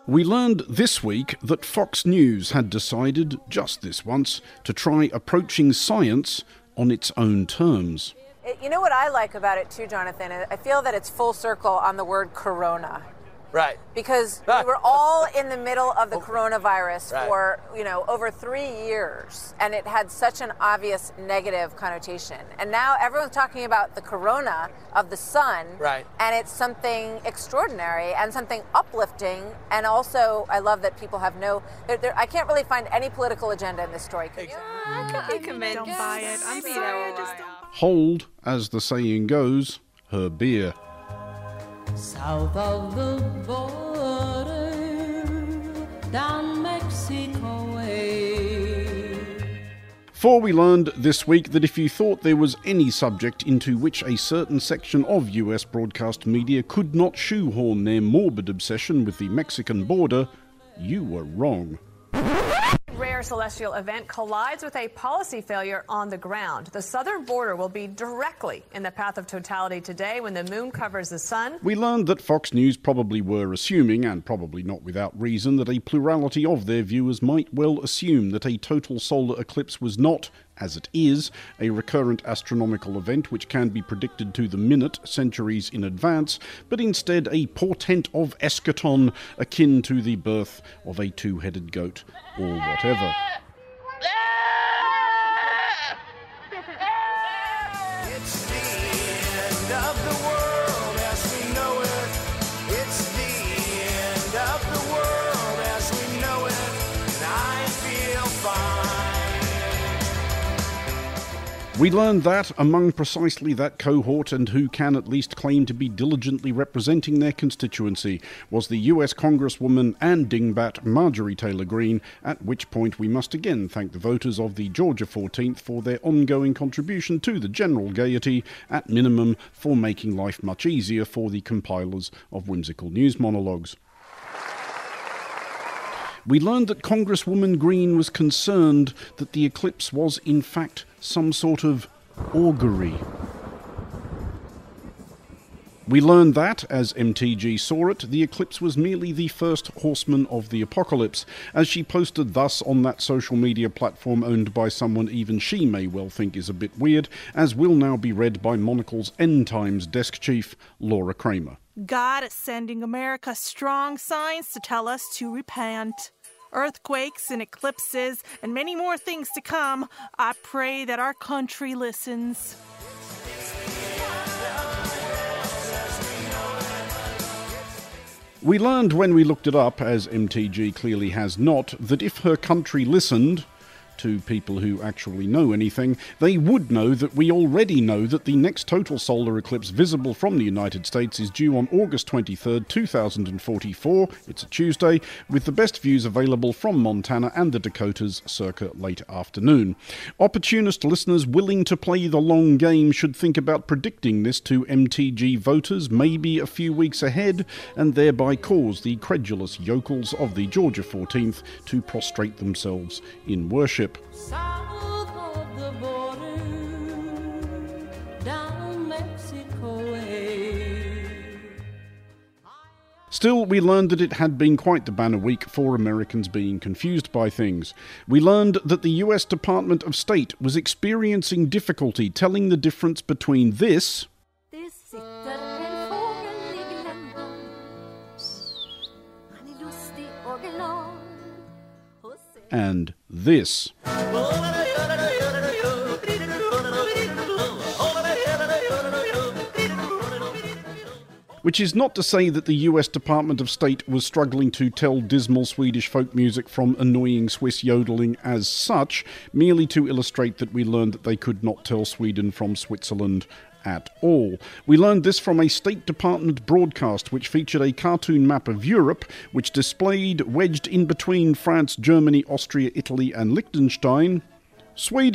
We learned this week that Fox News had decided, just this once, to try approaching science on its own terms. You know what I like about it too, Jonathan? I feel that it's full circle on the word corona. Right. Because we were all in the middle of the coronavirus for, over 3 years. And it had such an obvious negative connotation. And now everyone's talking about the corona of the sun. Right. And it's something extraordinary and something uplifting. And also, I love that people have I can't really find any political agenda in this story. Can you? I could be convinced. Don't buy it. I'm sorry. Hold, as the saying goes, her beer. South of the border, down Mexico way. For we learned this week that if you thought there was any subject into which a certain section of US broadcast media could not shoehorn their morbid obsession with the Mexican border, you were wrong. Rare celestial event collides with a policy failure on the ground. The southern border will be directly in the path of totality today when the moon covers the sun. We learned that Fox News probably were assuming, and probably not without reason, that a plurality of their viewers might well assume that a total solar eclipse was not, as it is, a recurrent astronomical event which can be predicted to the minute centuries in advance, but instead a portent of eschaton akin to the birth of a two-headed goat, or whatever. It's the end of the world as we know it. It's the end of the world as we know it. And I feel fine. We learned that among precisely that cohort, and who can at least claim to be diligently representing their constituency, was the US Congresswoman and dingbat Marjorie Taylor Greene, at which point we must again thank the voters of the Georgia 14th for their ongoing contribution to the general gaiety, at minimum for making life much easier for the compilers of whimsical news monologues. We learned that Congresswoman Greene was concerned that the eclipse was, in fact, some sort of augury. We learned that, as MTG saw it, the eclipse was merely the first horseman of the apocalypse, as she posted thus on that social media platform owned by someone even she may well think is a bit weird, as will now be read by Monocle's End Times desk chief, Laura Kramer. God is sending America strong signs to tell us to repent. Earthquakes and eclipses and many more things to come. I pray that our country listens. We learned when we looked it up, as MTG clearly has not, that if her country listened, to people who actually know anything, they would know that we already know that the next total solar eclipse visible from the United States is due on August 23rd, 2044, it's a Tuesday, with the best views available from Montana and the Dakotas circa late afternoon. Opportunist listeners willing to play the long game should think about predicting this to MTG voters maybe a few weeks ahead, and thereby cause the credulous yokels of the Georgia 14th to prostrate themselves in worship. South of the border, down Mexico way. Still, we learned that it had been quite the banner week for Americans being confused by things. We learned that the US Department of State was experiencing difficulty telling the difference between this and this. Which is not to say that the US Department of State was struggling to tell dismal Swedish folk music from annoying Swiss yodeling as such, merely to illustrate that we learned that they could not tell Sweden from Switzerland at all. We learned this from a State Department broadcast which featured a cartoon map of Europe, which displayed, wedged in between France, Germany, Austria, Italy and Liechtenstein, Sweden.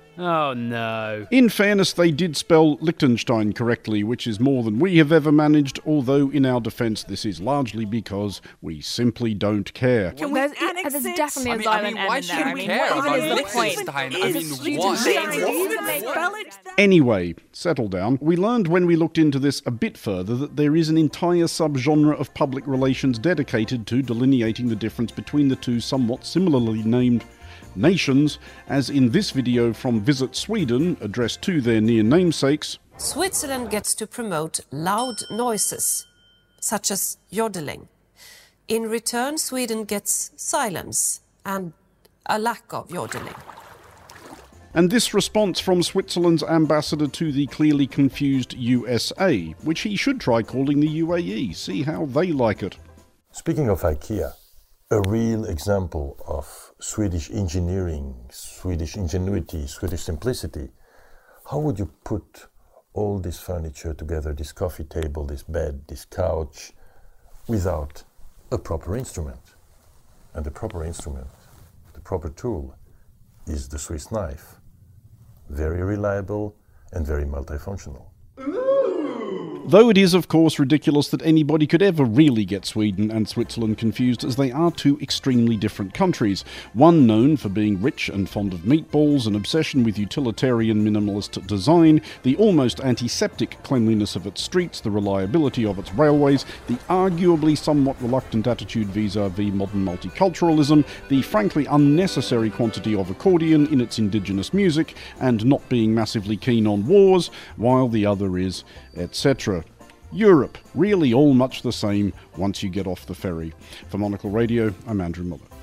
Oh no. In fairness, they did spell Liechtenstein correctly, which is more than we have ever managed, although in our defence this is largely because we simply don't care. Can we annex There's it? definitely a I violent mean, why end in should there. we care what about is the point? Liechtenstein? I mean, Should what? we even spell it that? Anyway, settle down. We learned when we looked into this a bit further that there is an entire subgenre of public relations dedicated to delineating the difference between the two somewhat similarly named nations, as in this video from Visit Sweden, addressed to their near namesakes. Switzerland gets to promote loud noises, such as yodeling. In return, Sweden gets silence and a lack of yodeling. And this response from Switzerland's ambassador to the clearly confused USA, which he should try calling the UAE, see how they like it. Speaking of IKEA, a real example of Swedish engineering, Swedish ingenuity, Swedish simplicity. How would you put all this furniture together, this coffee table, this bed, this couch, without a proper instrument? And the proper instrument, the proper tool, is the Swiss knife. Very reliable and very multifunctional. Though it is, of course, ridiculous that anybody could ever really get Sweden and Switzerland confused, as they are two extremely different countries. One known for being rich and fond of meatballs, an obsession with utilitarian minimalist design, the almost antiseptic cleanliness of its streets, the reliability of its railways, the arguably somewhat reluctant attitude vis-à-vis modern multiculturalism, the frankly unnecessary quantity of accordion in its indigenous music, and not being massively keen on wars, while the other is, etc. Europe, really all much the same once you get off the ferry. For Monocle Radio, I'm Andrew Muller.